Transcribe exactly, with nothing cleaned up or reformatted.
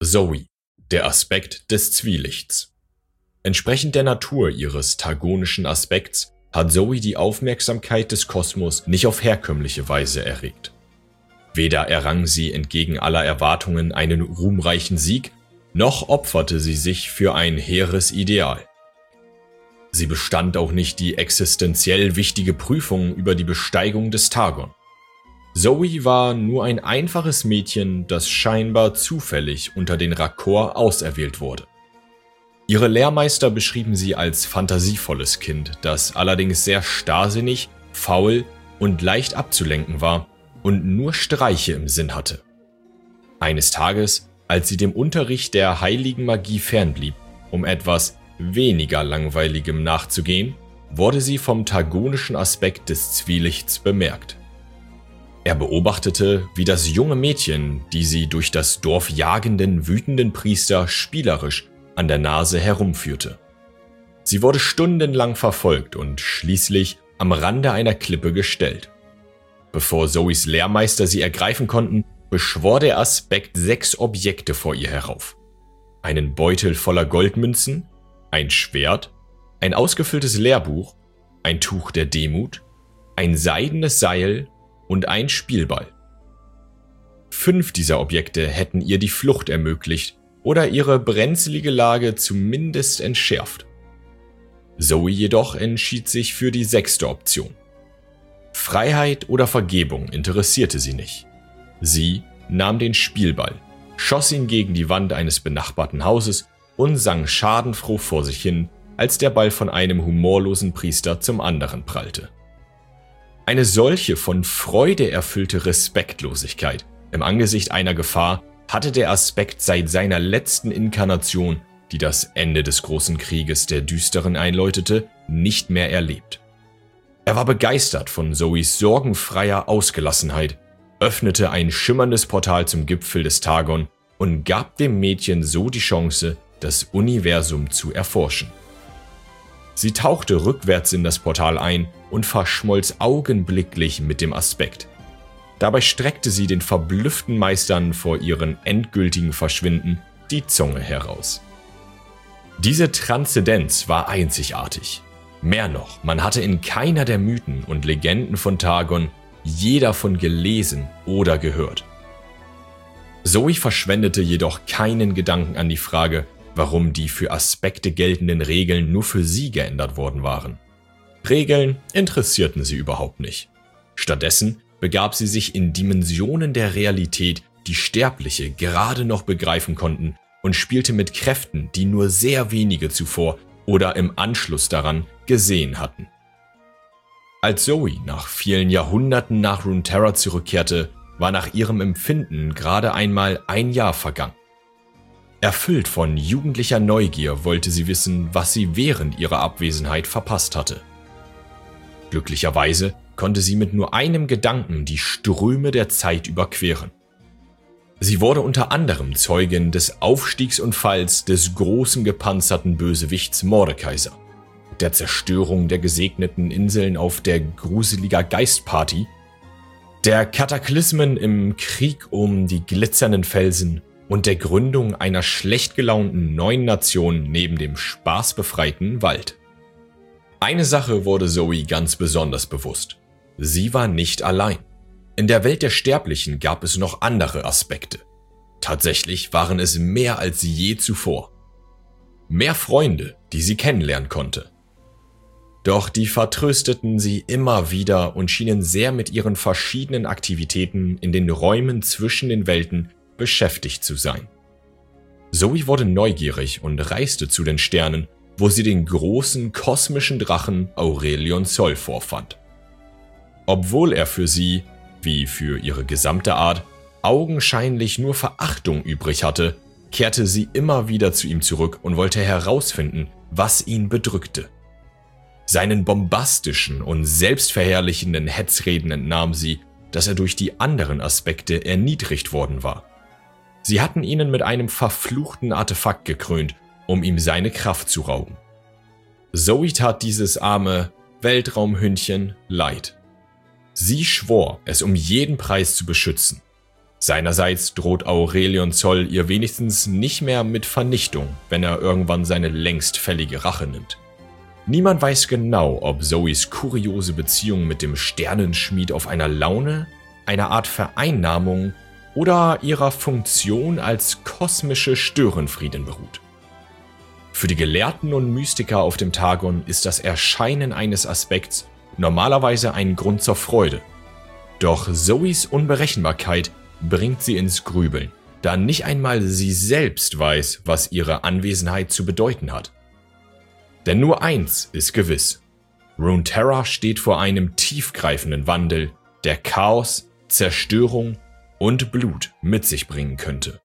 Zoe, der Aspekt des Zwielichts. Entsprechend der Natur ihres targonischen Aspekts hat Zoe die Aufmerksamkeit des Kosmos nicht auf herkömmliche Weise erregt. Weder errang sie entgegen aller Erwartungen einen ruhmreichen Sieg, noch opferte sie sich für ein hehres Ideal. Sie bestand auch nicht die existenziell wichtige Prüfung über die Besteigung des Targon. Zoe war nur ein einfaches Mädchen, das scheinbar zufällig unter den Rakor auserwählt wurde. Ihre Lehrmeister beschrieben sie als fantasievolles Kind, das allerdings sehr starrsinnig, faul und leicht abzulenken war und nur Streiche im Sinn hatte. Eines Tages, als sie dem Unterricht der heiligen Magie fernblieb, um etwas weniger Langweiligem nachzugehen, wurde sie vom targonischen Aspekt des Zwielichts bemerkt. Er beobachtete, wie das junge Mädchen, die sie durch das Dorf jagenden, wütenden Priester spielerisch an der Nase herumführte. Sie wurde stundenlang verfolgt und schließlich am Rande einer Klippe gestellt. Bevor Zoes Lehrmeister sie ergreifen konnten, beschwor der Aspekt sechs Objekte vor ihr herauf. Einen Beutel voller Goldmünzen, ein Schwert, ein ausgefülltes Lehrbuch, ein Tuch der Demut, ein seidenes Seil und ein Spielball. Fünf dieser Objekte hätten ihr die Flucht ermöglicht oder ihre brenzlige Lage zumindest entschärft. Zoe jedoch entschied sich für die sechste Option. Freiheit oder Vergebung interessierte sie nicht. Sie nahm den Spielball, schoss ihn gegen die Wand eines benachbarten Hauses und sang schadenfroh vor sich hin, als der Ball von einem humorlosen Priester zum anderen prallte. Eine solche von Freude erfüllte Respektlosigkeit im Angesicht einer Gefahr hatte der Aspekt seit seiner letzten Inkarnation, die das Ende des großen Krieges der Düsteren einläutete, nicht mehr erlebt. Er war begeistert von Zoes sorgenfreier Ausgelassenheit, öffnete ein schimmerndes Portal zum Gipfel des Targon und gab dem Mädchen so die Chance, das Universum zu erforschen. Sie tauchte rückwärts in das Portal ein und verschmolz augenblicklich mit dem Aspekt. Dabei streckte sie den verblüfften Meistern vor ihrem endgültigen Verschwinden die Zunge heraus. Diese Transzendenz war einzigartig. Mehr noch, man hatte in keiner der Mythen und Legenden von Targon je davon gelesen oder gehört. Zoe verschwendete jedoch keinen Gedanken an die Frage, warum die für Aspekte geltenden Regeln nur für sie geändert worden waren. Regeln interessierten sie überhaupt nicht. Stattdessen begab sie sich in Dimensionen der Realität, die Sterbliche gerade noch begreifen konnten, und spielte mit Kräften, die nur sehr wenige zuvor oder im Anschluss daran gesehen hatten. Als Zoe nach vielen Jahrhunderten nach Runeterra zurückkehrte, war nach ihrem Empfinden gerade einmal ein Jahr vergangen. Erfüllt von jugendlicher Neugier wollte sie wissen, was sie während ihrer Abwesenheit verpasst hatte. Glücklicherweise konnte sie mit nur einem Gedanken die Ströme der Zeit überqueren. Sie wurde unter anderem Zeugin des Aufstiegs und Falls des großen gepanzerten Bösewichts Mordekaiser, der Zerstörung der gesegneten Inseln auf der gruseliger Geistparty, der Kataklysmen im Krieg um die glitzernden Felsen und der Gründung einer schlecht gelaunten neuen Nation neben dem spaßbefreiten Wald. Eine Sache wurde Zoe ganz besonders bewusst. Sie war nicht allein. In der Welt der Sterblichen gab es noch andere Aspekte. Tatsächlich waren es mehr als je zuvor. Mehr Freunde, die sie kennenlernen konnte. Doch die vertrösteten sie immer wieder und schienen sehr mit ihren verschiedenen Aktivitäten in den Räumen zwischen den Welten beschäftigt zu sein. Zoe wurde neugierig und reiste zu den Sternen, wo sie den großen kosmischen Drachen Aurelion Sol vorfand. Obwohl er für sie, wie für ihre gesamte Art, augenscheinlich nur Verachtung übrig hatte, kehrte sie immer wieder zu ihm zurück und wollte herausfinden, was ihn bedrückte. Seinen bombastischen und selbstverherrlichenden Hetzreden entnahm sie, dass er durch die anderen Aspekte erniedrigt worden war. Sie hatten ihn mit einem verfluchten Artefakt gekrönt, um ihm seine Kraft zu rauben. Zoe tat dieses arme Weltraumhündchen leid. Sie schwor, es um jeden Preis zu beschützen. Seinerseits droht Aurelion Sol ihr wenigstens nicht mehr mit Vernichtung, wenn er irgendwann seine längst fällige Rache nimmt. Niemand weiß genau, ob Zoes kuriose Beziehung mit dem Sternenschmied auf einer Laune, einer Art Vereinnahmung oder ihrer Funktion als kosmische Störenfriedin beruht. Für die Gelehrten und Mystiker auf dem Targon ist das Erscheinen eines Aspekts normalerweise ein Grund zur Freude. Doch Zoes Unberechenbarkeit bringt sie ins Grübeln, da nicht einmal sie selbst weiß, was ihre Anwesenheit zu bedeuten hat. Denn nur eins ist gewiss: Runeterra steht vor einem tiefgreifenden Wandel, der Chaos, Zerstörung und Blut mit sich bringen könnte.